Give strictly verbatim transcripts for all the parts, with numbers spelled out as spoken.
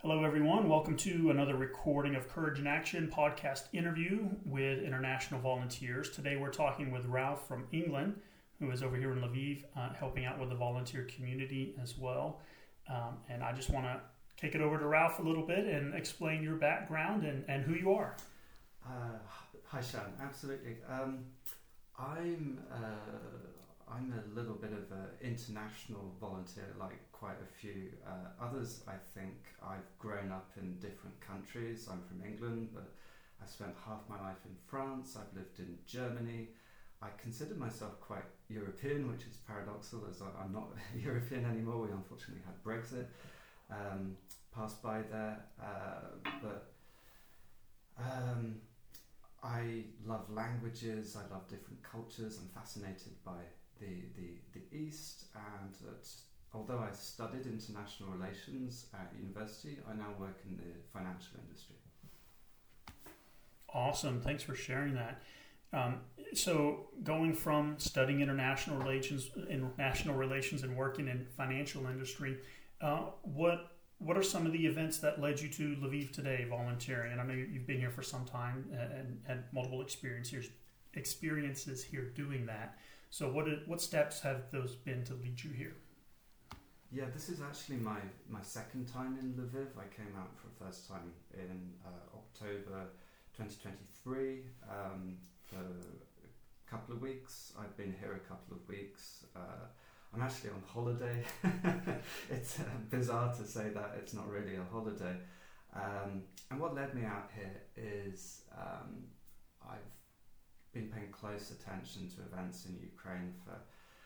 Hello, everyone. Welcome to another recording of Courage in Action podcast interview with international volunteers. Today we're talking with Ralph from England, who is over here in Lviv, uh, helping out with the volunteer community as well. Um, and I just want to kick it over to Ralph a little bit and explain your background and, and who you are. Uh, hi, Sean. Absolutely. Um, I'm uh, I'm a little bit of an international volunteer, like quite a few uh, others. I think I've grown up in different countries. I'm from England, but I spent half my life in France. I've lived in Germany. I consider myself quite European, which is paradoxical, as I, I'm not European anymore. We unfortunately had Brexit um, pass by there, uh, but um, I love languages. I love different cultures. I'm fascinated by the the, the East, and uh, although I studied international relations at university, I now work in the financial industry. Awesome. Thanks for sharing that. Um, so going from studying international relations, international relations and working in financial industry, uh, what what are some of the events that led you to Lviv today volunteering? And I know you've been here for some time and had multiple experiences experiences here doing that. So what did, what steps have those been to lead you here? Yeah, this is actually my, my second time in Lviv. I came out for the first time in uh, October twenty twenty-three um, for a couple of weeks. I've been here a couple of weeks. Uh, I'm actually on holiday. It's uh, bizarre to say that. It's not really a holiday. Um, and what led me out here is um, I've been paying close attention to events in Ukraine for,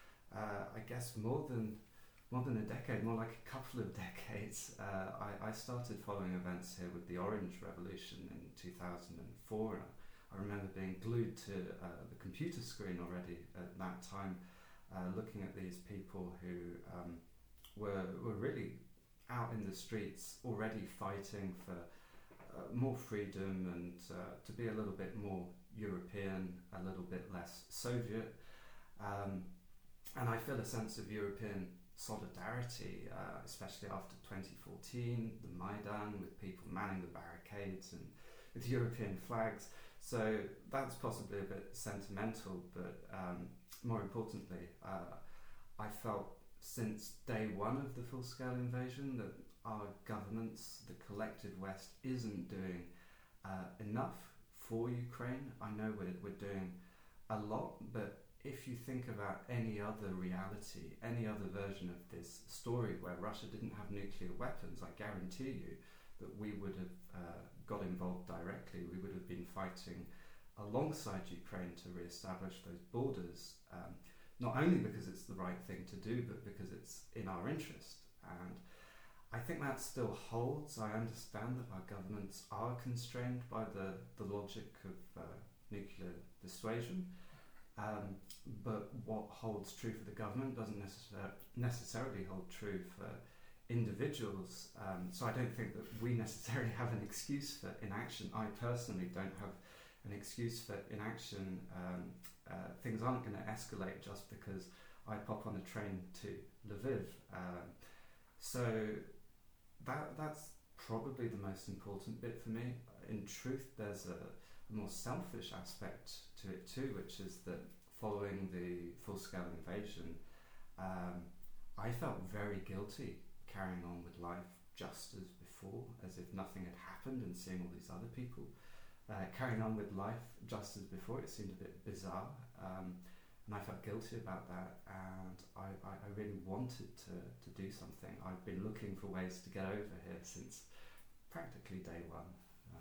uh, I guess, more than more than a decade, more like a couple of decades. Uh, I, I started following events here with the Orange Revolution in two thousand four. And I remember being glued to uh, the computer screen already at that time, uh, looking at these people who um, were were really out in the streets already fighting for uh, more freedom and uh, to be a little bit more European, a little bit less Soviet. Um, and I feel a sense of European solidarity, uh, especially after twenty fourteen, the Maidan, with people manning the barricades and with European flags. So that's possibly a bit sentimental, but um, more importantly, uh, I felt since day one of the full-scale invasion that our governments, the collective West, isn't doing uh, enough for Ukraine. I know we're, we're doing a lot, but if you think about any other reality, any other version of this story where Russia didn't have nuclear weapons, I guarantee you that we would have uh, got involved directly. We would have been fighting alongside Ukraine to re-establish those borders, um, not only because it's the right thing to do, but because it's in our interest. And I think that still holds. I understand that our governments are constrained by the, the logic of uh, nuclear dissuasion. Um, but what holds true for the government doesn't necessar- necessarily hold true for individuals. Um, so I don't think that we necessarily have an excuse for inaction. I personally don't have an excuse for inaction. Um, uh, things aren't going to escalate just because I pop on a train to Lviv. Um, so that that's probably the most important bit for me. In truth, there's a a more selfish aspect to it too, which is that following the full-scale invasion, um, I felt very guilty carrying on with life just as before, as if nothing had happened, and seeing all these other people uh, carrying on with life just as before. It seemed a bit bizarre, um, and I felt guilty about that, and I, I, I really wanted to, to do something. I've been looking for ways to get over here since practically day one.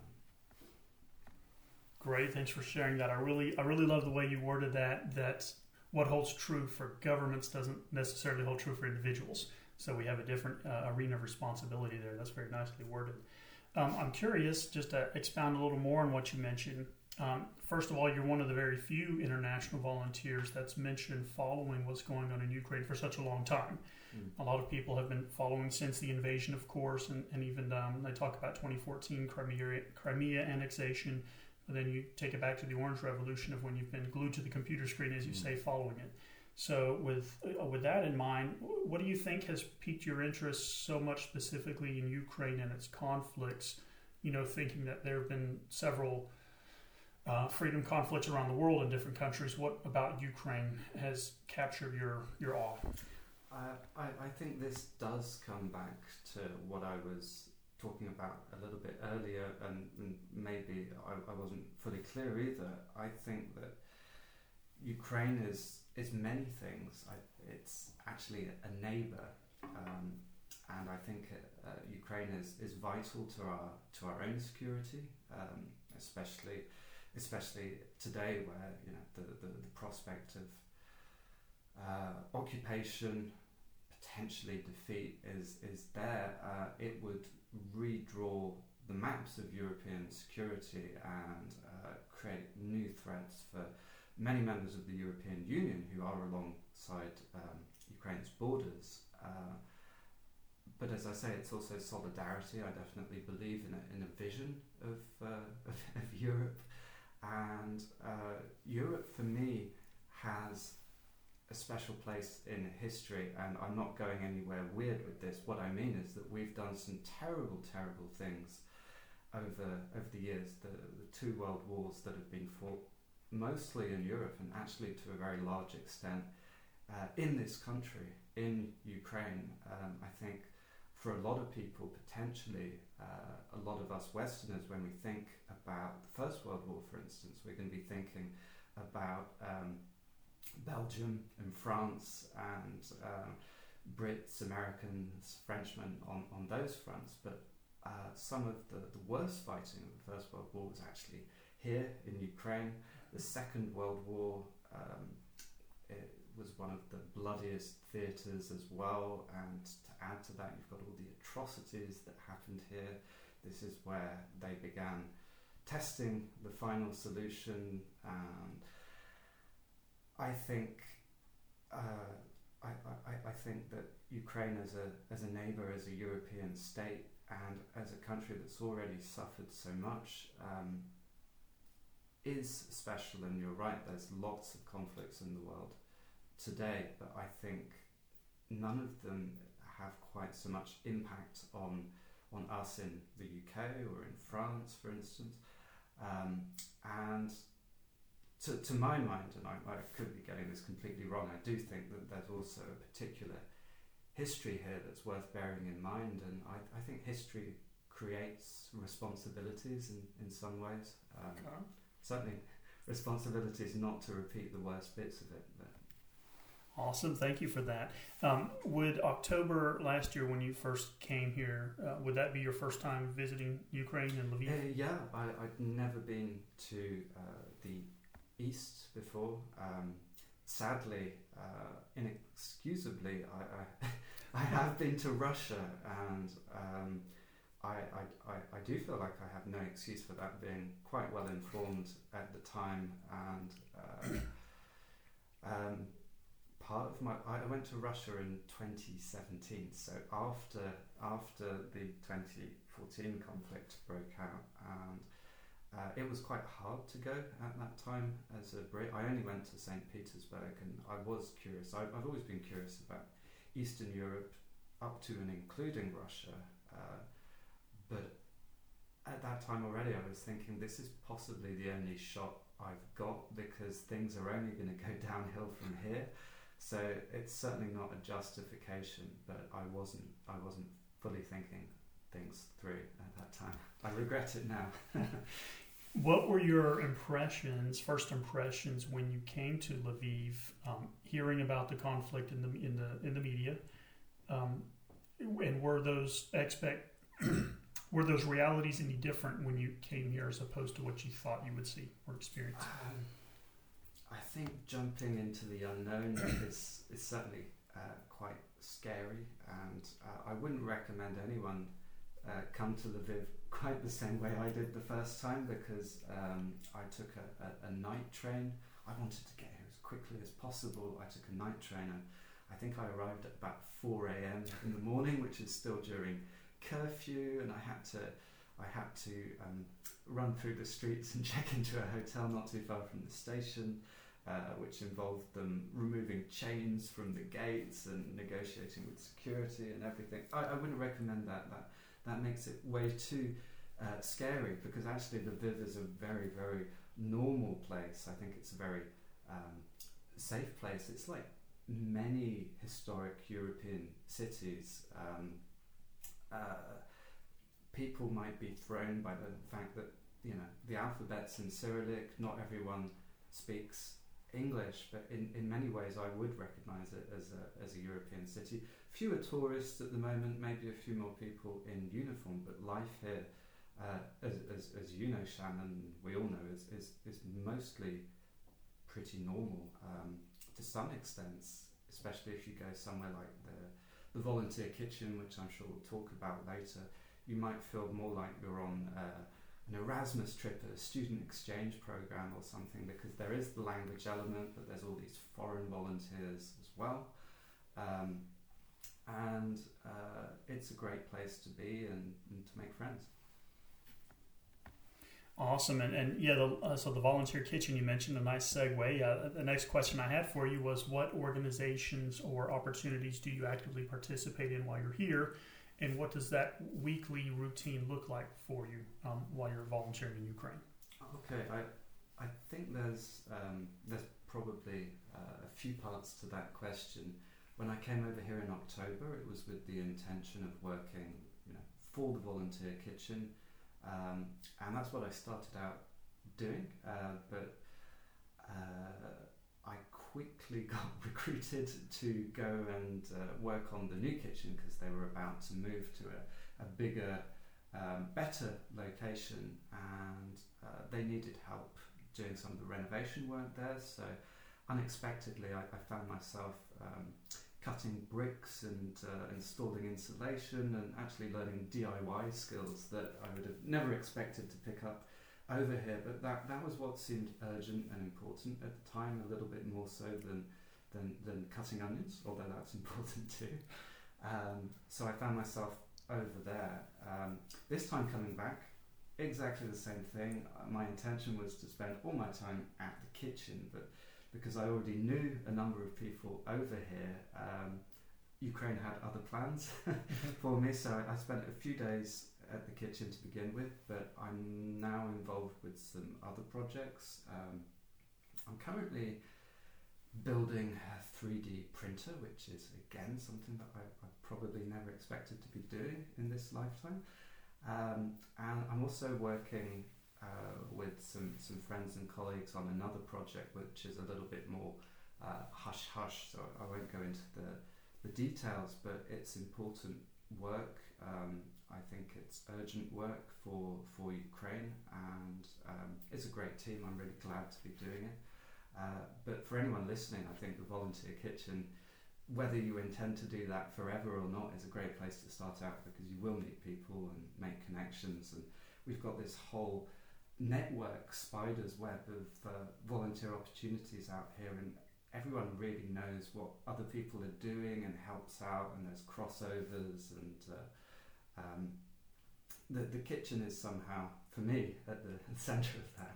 Great, thanks for sharing that. I really, I really love the way you worded that. That what holds true for governments doesn't necessarily hold true for individuals. So we have a different uh, arena of responsibility there. That's very nicely worded. Um, I'm curious, just to expound a little more on what you mentioned. Um, first of all, you're one of the very few international volunteers that's mentioned following what's going on in Ukraine for such a long time. Mm. A lot of people have been following since the invasion, of course, and, and even um, they talk about twenty fourteen Crimea, Crimea annexation. And then you take it back to the Orange Revolution of when you've been glued to the computer screen, as you mm. say, following it. So with uh, with that in mind, what do you think has piqued your interest so much specifically in Ukraine and its conflicts? You know, thinking that there have been several uh, freedom conflicts around the world in different countries. What about Ukraine has captured your, your awe? Uh, I, I think this does come back to what I was talking about a little bit earlier, and, and maybe I, I wasn't fully clear either. I think that Ukraine is is many things. I, it's actually a neighbour, um, and I think uh, Ukraine is, is vital to our to our own security, um, especially especially today, where you know the the, the prospect of uh, occupation, potentially defeat, is is there. Uh, it would redraw the maps of European security and uh, create new threats for many members of the European Union who are alongside um, Ukraine's borders. Uh, but as I say, it's also solidarity. I definitely believe in a, in a vision of, uh, of, of Europe. And uh, Europe, for me, has a special place in history, and I'm not going anywhere weird with this. What I mean is that we've done some terrible, terrible things over, over the years. The, the two world wars that have been fought mostly in Europe, and actually to a very large extent uh, in this country, in Ukraine. Um, I think for a lot of people, potentially uh, a lot of us Westerners, when we think about the First World War, for instance, we're going to be thinking about um, Belgium and France and uh, Brits, Americans, Frenchmen on, on those fronts. But uh, some of the, the worst fighting of the First World War was actually here in Ukraine. The Second World War um, it was one of the bloodiest theatres as well, and to add to that, you've got all the atrocities that happened here. This is where they began testing the final solution, and I think uh, I, I, I think that Ukraine as a as a neighbour, as a European state, and as a country that's already suffered so much, um, is special. And you're right, there's lots of conflicts in the world today, but I think none of them have quite so much impact on on us in the U K or in France, for instance. Um, and to, to my mind, and I, I could be getting this completely wrong, I do think that there's also a particular history here that's worth bearing in mind, and I, I think history creates responsibilities in, in some ways. Um, Okay. Certainly responsibilities not to repeat the worst bits of it. But. Awesome, thank you for that. Um, would October last year, when you first came here, uh, would that be your first time visiting Ukraine and Lviv? Uh, yeah, I, I'd never been to uh, the east before. Um, sadly, uh, inexcusably, I, I, I have been to Russia, and um, I, I, I, I do feel like I have no excuse for that, being quite well informed at the time. And uh, um, part of my I went to Russia in twenty seventeen, so after after the twenty fourteen conflict broke out, and uh, it was quite hard to go at that time as a Brit. I only went to Saint Petersburg, and I was curious. I, I've always been curious about Eastern Europe, up to and including Russia. Uh, but at that time already, I was thinking this is possibly the only shot I've got, because things are only going to go downhill from here. So it's certainly not a justification, but I wasn't I wasn't fully thinking things through at that time. I regret it now. What were your impressions, first impressions, when you came to Lviv, um, hearing about the conflict in the in the in the media, um, and were those expect were those realities any different when you came here as opposed to what you thought you would see or experience? Um, I think jumping into the unknown is is certainly uh, quite scary, and uh, I wouldn't recommend anyone uh, come to Lviv quite the same way I did the first time, because um, I took a, a, a night train. I wanted to get here as quickly as possible. I took a night train, and I think I arrived at about four a.m. in the morning, which is still during curfew, and I had to I had to um, run through the streets and check into a hotel not too far from the station. uh, which involved them removing chains from the gates and negotiating with security and everything. I, I wouldn't recommend that. That that makes it way too uh, scary, because actually Lviv is a very, very normal place. I think it's a very um, safe place. It's like many historic European cities. Um, uh, people might be thrown by the fact that, you know, the alphabet's in Cyrillic. Not everyone speaks English, but in, in many ways I would recognise it as a as a European city. Fewer tourists at the moment, maybe a few more people in uniform, but life here, uh, as, as as you know, Shannon, we all know, is is, is mostly pretty normal um, to some extent, especially if you go somewhere like the the volunteer kitchen, which I'm sure we'll talk about later. You might feel more like you're on uh, an Erasmus trip, a student exchange program or something, because there is the language element, but there's all these foreign volunteers as well. Um, and uh, it's a great place to be and, and to make friends. Awesome. And, and yeah, the, uh, so the volunteer kitchen, you mentioned, a nice segue. Uh, the next question I had for you was, what organizations or opportunities do you actively participate in while you're here? And what does that weekly routine look like for you um, while you're volunteering in Ukraine? Okay, I I think there's um, there's probably uh, a few parts to that question. When I came over here in October, it was with the intention of working, you know, for the volunteer kitchen, um, and that's what I started out doing. Uh, but uh, I quickly got recruited to go and uh, work on the new kitchen, because they were about to move to a, a bigger, um, better location, and uh, they needed help doing some of the renovation work there. So unexpectedly I, I found myself um, cutting bricks and uh, installing insulation, and actually learning D I Y skills that I would have never expected to pick up over here, but that, that was what seemed urgent and important at the time, a little bit more so than than, than cutting onions, although that's important too. Um, so I found myself over there. Um, this time coming back, exactly the same thing. Uh, my intention was to spend all my time at the kitchen, but because I already knew a number of people over here, um, Ukraine had other plans for me, so I spent a few days at the kitchen to begin with, but I'm now involved with some other projects. Um, I'm currently building a three D printer, which is again something that I, I probably never expected to be doing in this lifetime. Um, and I'm also working uh, with some, some friends and colleagues on another project, which is a little bit more uh, hush hush, so I won't go into the, the details, but it's important work. Um, I think it's urgent work for for Ukraine, and um, it's a great team. I'm really glad to be doing it. Uh, but for anyone listening, I think the Volunteer Kitchen, whether you intend to do that forever or not, is a great place to start out, because you will meet people and make connections. And we've got this whole network, spider's web of uh, volunteer opportunities out here, and everyone really knows what other people are doing and helps out, and there's crossovers, and uh, Um, the the kitchen is somehow, for me, at the centre of that.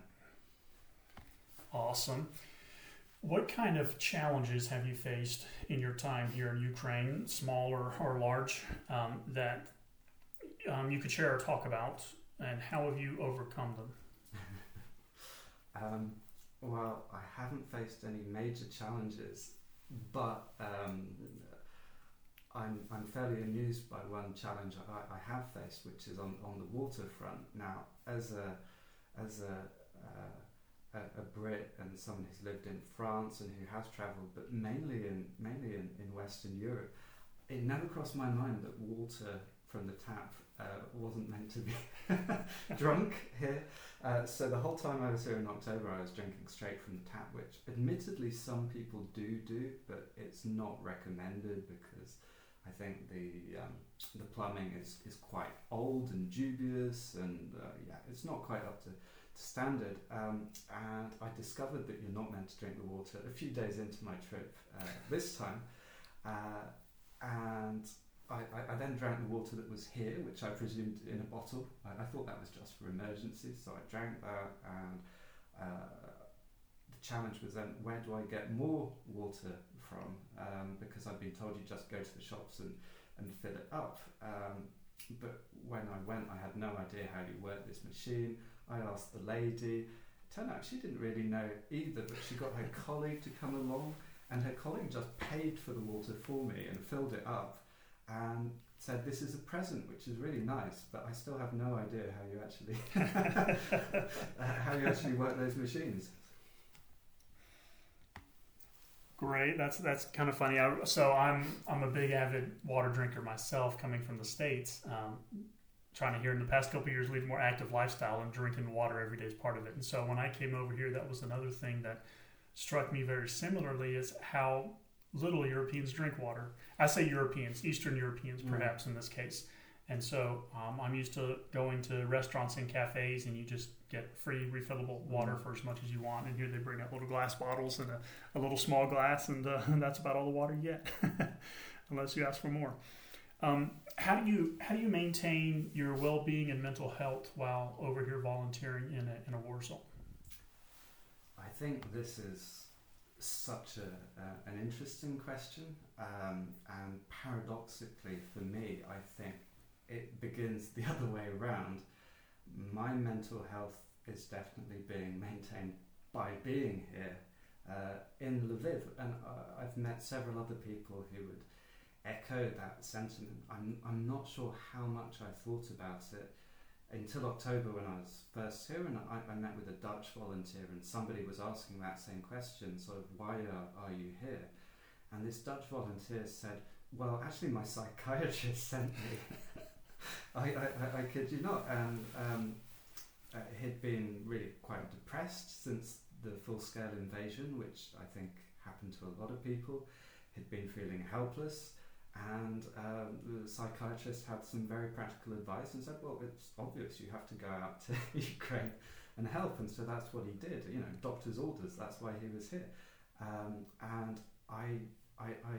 Awesome. What kind of challenges have you faced in your time here in Ukraine, small or, or large, um, that um, you could share or talk about, and how have you overcome them? um, well, I haven't faced any major challenges, but um, I'm I'm fairly amused by one challenge I, I have faced, which is on, on the waterfront. Now, as a as a, uh, a a Brit and someone who's lived in France and who has travelled, but mainly in mainly in, in Western Europe, it never crossed my mind that water from the tap uh, wasn't meant to be drunk here. Uh, so the whole time I was here in October, I was drinking straight from the tap, which admittedly some people do do, but it's not recommended, because I think the um, the plumbing is, is quite old and dubious, and uh, yeah, it's not quite up to, to standard. Um, and I discovered that you're not meant to drink the water a few days into my trip uh, this time, uh, and I, I, I then drank the water that was here, which I presumed in a bottle. I, I thought that was just for emergencies, so I drank that, and uh, the challenge was then, where do I get more water from? Um, because I've been told you just go to the shops and, and fill it up. Um, but when I went, I had no idea how you work this machine. I asked the lady. It turned out she didn't really know either, but she got her colleague to come along, and her colleague just paid for the water for me and filled it up and said, this is a present, which is really nice, but I still have no idea how you actually how you actually work those machines. Great, that's that's kind of funny. I, so I'm I'm a big avid water drinker myself, coming from the States. Um, trying to here in the past couple of years lead a more active lifestyle, and drinking water every day is part of it. And so when I came over here, that was another thing that struck me very similarly, is how little Europeans drink water. I say Europeans, Eastern Europeans perhaps mm. in this case. And so um, I'm used to going to restaurants and cafes, and you just get free refillable water mm. for as much as you want. And here they bring out little glass bottles and a, a little small glass, and, uh, and that's about all the water you get, unless you ask for more. Um, how do you how do you maintain your well-being and mental health while over here volunteering in a, in a war zone? I think this is such a, uh, an interesting question, um, and paradoxically for me, I think it begins the other way around. My mental health is definitely being maintained by being here uh, in Lviv, and uh, I've met several other people who would echo that sentiment. I'm, I'm not sure how much I thought about it until October when I was first here, and I, I met with a Dutch volunteer, and somebody was asking that same question, sort of, why are, are you here? And this Dutch volunteer said, well, actually my psychiatrist sent me. I, I, I kid you not. And um, uh, he'd been really quite depressed since the full-scale invasion, which I think happened to a lot of people. He'd been feeling helpless. And um, the psychiatrist had some very practical advice and said, well, it's obvious you have to go out to Ukraine and help. And so that's what he did, you know, doctor's orders, that's why he was here. Um, and I, I, I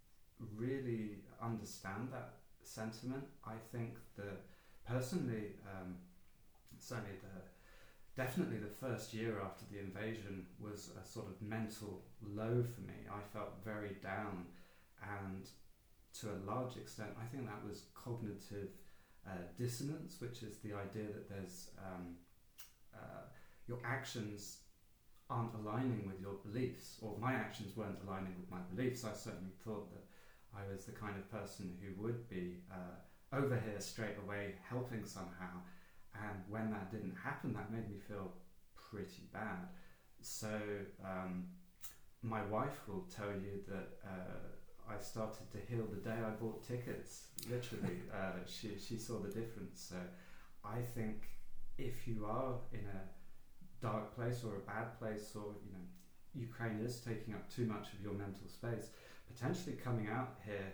really understand that sentiment. I think that personally, um, certainly the, definitely the first year after the invasion was a sort of mental low for me. I felt very down, and to a large extent, I think that was cognitive uh, dissonance, which is the idea that there's um, uh, your actions aren't aligning with your beliefs, or my actions weren't aligning with my beliefs. I certainly thought that I was the kind of person who would be uh, over here straight away helping somehow, and when that didn't happen, that made me feel pretty bad. So um, my wife will tell you that uh, I started to heal the day I bought tickets, literally. uh, she, she saw the difference. So I think if you are in a dark place or a bad place, or you know, Ukraine is taking up too much of your mental space, potentially coming out here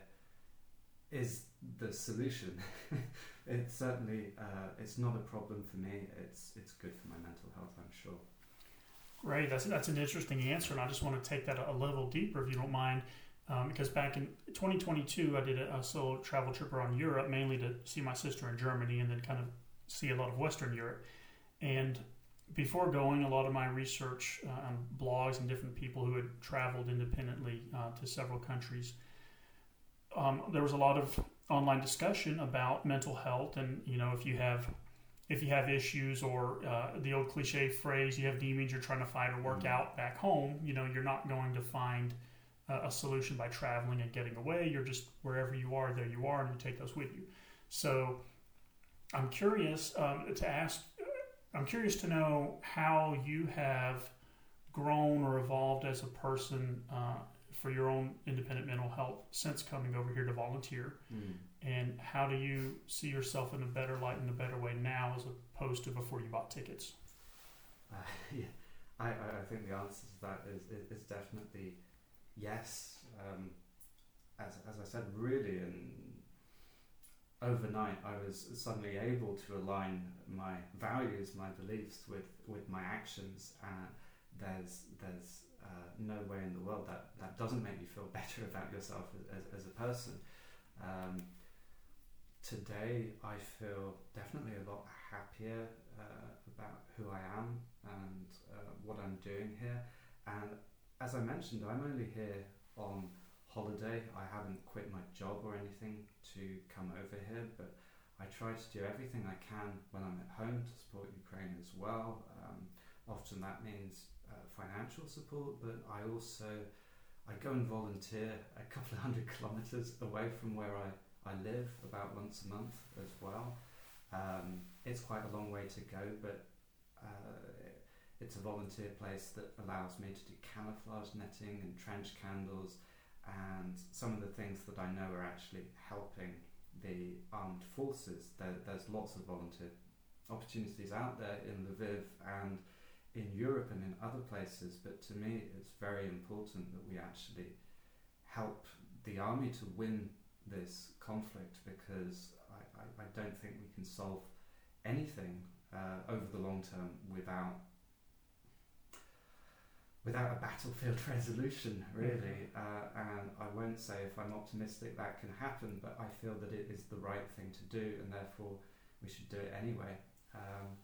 is the solution. It's certainly uh, it's not a problem for me. It's it's good for my mental health, I'm sure. Great, that's that's an interesting answer, and I just want to take that a, a level deeper, if you don't mind. Um, because back in twenty twenty-two, I did a, a solo travel trip around Europe, mainly to see my sister in Germany and then kind of see a lot of Western Europe. And before going, a lot of my research uh, on blogs and different people who had traveled independently uh, to several countries, um, there was a lot of online discussion about mental health, and you know, if you have if you have issues, or uh, the old cliche phrase, you have demons you're trying to fight or work mm-hmm. out back home, you know, you're not going to find a solution by traveling and getting away. You're just wherever you are, there you are, and you take those with you. So I'm curious um, to ask, I'm curious to know how you have grown or evolved as a person uh, for your own independent mental health since coming over here to volunteer. Mm. And how do you see yourself in a better light, in a better way now, as opposed to before you bought tickets? Uh, yeah, I, I think the answer to that is, is, is definitely yes. Um, as as I said, really, and overnight, I was suddenly able to align my values, my beliefs, with, with my actions. And there's there's uh, no way in the world that, that doesn't make you feel better about yourself as as a person. Um, today, I feel definitely a lot happier uh, about who I am and uh, what I'm doing here. And as I mentioned, I'm only here on holiday. I haven't quit my job or anything to come over here, but I try to do everything I can when I'm at home to support Ukraine as well. Um, often that means uh, financial support, but I also I go and volunteer a couple of hundred kilometers away from where I, I live, about once a month as well. Um, it's quite a long way to go, but uh, it's a volunteer place that allows me to do camouflage netting and trench candles and some of the things that I know are actually helping the armed forces. There, there's lots of volunteer opportunities out there in Lviv and in Europe and in other places, but to me it's very important that we actually help the army to win this conflict, because I, I, I don't think we can solve anything uh, over the long term without without a battlefield resolution, really. Uh, and I won't say if I'm optimistic that can happen, but I feel that it is the right thing to do, and therefore we should do it anyway. Um,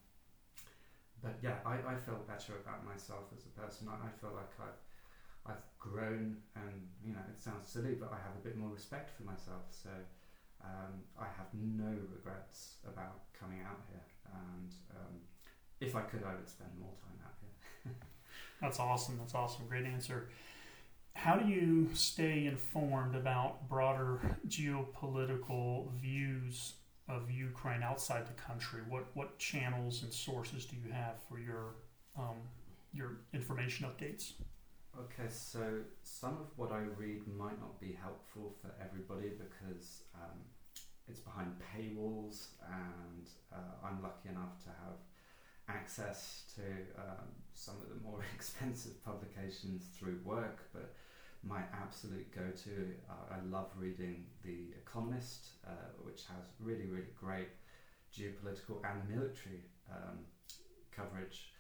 but yeah, I, I feel better about myself as a person. I, I feel like I've, I've grown, and you know, it sounds silly, but I have a bit more respect for myself. So um, I have no regrets about coming out here. And um, if I could, I would spend more time out here. That's awesome. That's awesome. Great answer. How do you stay informed about broader geopolitical views of Ukraine outside the country? What what channels and sources do you have for your um, your information updates? Okay, so some of what I read might not be helpful for everybody because um, it's behind paywalls, and uh, I'm lucky enough to have access to um, some of the more expensive publications through work, but my absolute go-to, uh, I love reading The Economist, uh, which has really, really great geopolitical and military um, coverage.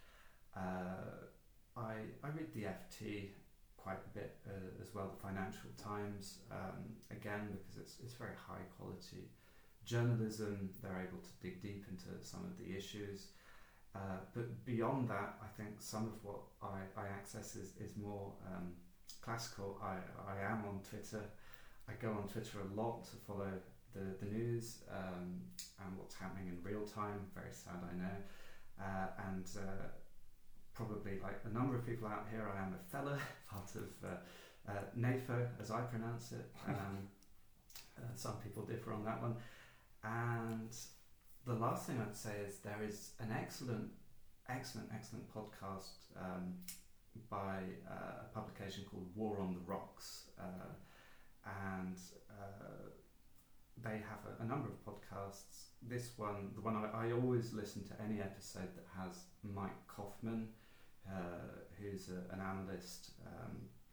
Uh, I, I read the F T quite a bit uh, as well, the Financial Times, um, again, because it's, it's very high quality journalism. They're able to dig deep into some of the issues. Uh, but beyond that, I think some of what I, I access is, is more um, classical. I, I am on Twitter. I go on Twitter a lot to follow the, the news um, and what's happening in real time. Very sad, I know. Uh, and uh, probably like a number of people out here, I am a fella, part of uh, uh, NAFO, as I pronounce it. Um, uh, some people differ on that one. And the last thing I'd say is there is an excellent, excellent, excellent podcast um, by uh, a publication called War on the Rocks, uh, and uh, they have a, a number of podcasts. This one, the one I, I always listen to any episode that has Mike Kaufman, uh, who's a, an analyst, um,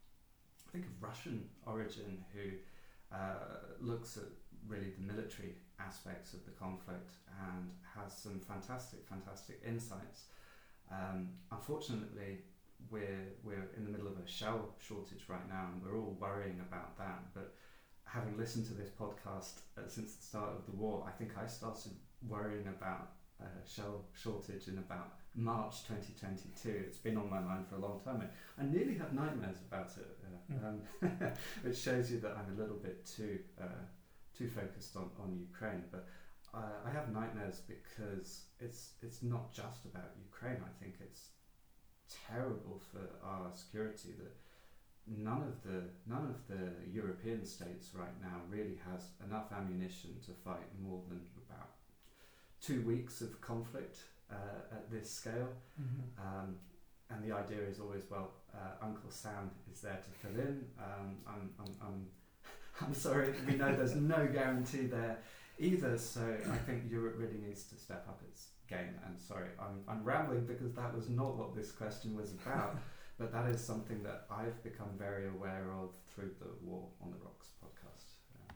I think of Russian origin, who uh, looks at really the military aspects of the conflict and has some fantastic, fantastic insights. Um, unfortunately, we're we're in the middle of a shell shortage right now, and we're all worrying about that. But having listened to this podcast uh, since the start of the war, I think I started worrying about a shell shortage in about March twenty twenty-two. It's been on my mind for a long time. I nearly have nightmares about it, uh, um, which shows you that I'm a little bit too uh, too focused on, on Ukraine. But uh, I have nightmares because it's it's not just about Ukraine. I think it's terrible for our security that none of the none of the European states right now really has enough ammunition to fight more than about two weeks of conflict uh, at this scale. Mm-hmm. Um, and the idea is always, well, uh, Uncle Sam is there to fill in. Um, I'm, I'm, I'm, I'm sorry, we know there's no guarantee there either. So I think Europe really needs to step up its game. And sorry, I'm, I'm rambling because that was not what this question was about. But that is something that I've become very aware of through the War on the Rocks podcast. Yeah.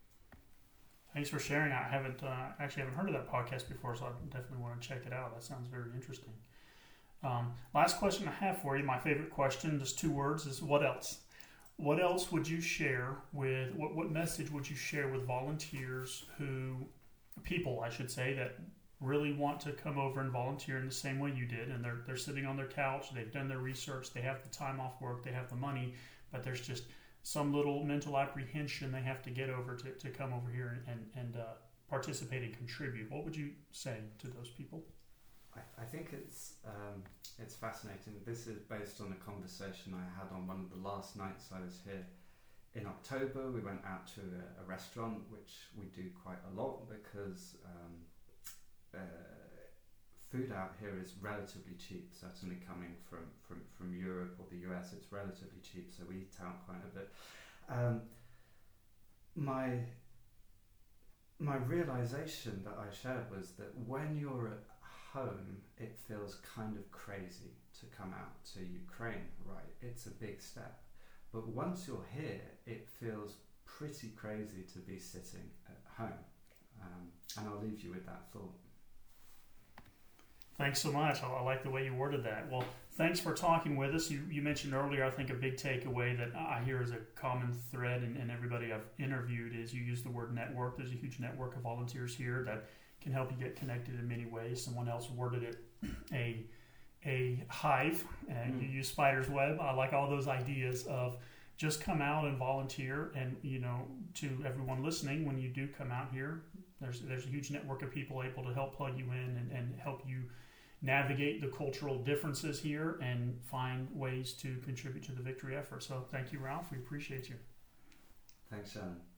Thanks for sharing. I haven't uh, actually haven't heard of that podcast before, so I definitely want to check it out. That sounds very interesting. Um, last question I have for you, my favorite question, just two words, is what else? What else would you share with, what, what message would you share with volunteers who, people I should say, that really want to come over and volunteer in the same way you did, and they're they're sitting on their couch, they've done their research, they have the time off work, they have the money, but there's just some little mental apprehension they have to get over to, to come over here and, and, and uh, participate and contribute. What would you say to those people? I, I think it's um, it's fascinating. This is based on a conversation I had on one of the last nights I was here. In October, we went out to a, a restaurant, which we do quite a lot because um, uh, food out here is relatively cheap, certainly coming from, from, from Europe or the U S, it's relatively cheap, so we eat out quite a bit. Um, my, my realization that I shared was that when you're at home, it feels kind of crazy to come out to Ukraine, right? It's a big step. But once you're here, it feels pretty crazy to be sitting at home. Um, and I'll leave you with that thought. Thanks so much. I, I like the way you worded that. Well, thanks for talking with us. You, you mentioned earlier, I think a big takeaway that I hear is a common thread in, in everybody I've interviewed is you use the word network. There's a huge network of volunteers here that can help you get connected in many ways. Someone else worded it a a hive, and mm. you use spider's web. I like all those ideas of just come out and volunteer. And, you know, to everyone listening, when you do come out here, there's there's a huge network of people able to help plug you in and, and help you navigate the cultural differences here and find ways to contribute to the victory effort. So thank you, Ralph. We appreciate you. Thanks, Shannon.